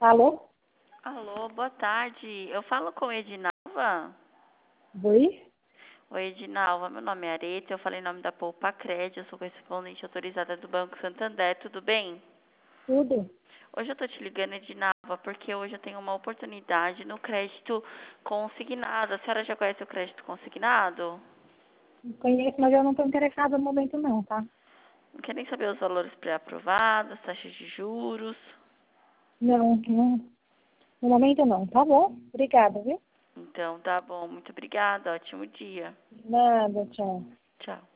Alô? Alô, boa tarde. Eu falo com Edinalva? Oi? Oi, Edinalva. Meu nome é Areta. Eu falei em nome da Poupa Cred. Eu sou correspondente autorizada do Banco Santander. Tudo bem? Tudo? Hoje eu tô te ligando, Edinalva, porque hoje eu tenho uma oportunidade no crédito consignado. A senhora já conhece o crédito consignado? Não conheço, mas eu não estou interessada no momento não, tá? Não quer nem saber os valores pré-aprovados, taxas de juros? Não, no momento não. Tá bom? Obrigada, viu? Então, tá bom. Muito obrigada. Ótimo dia. Nada, tchau. Tchau.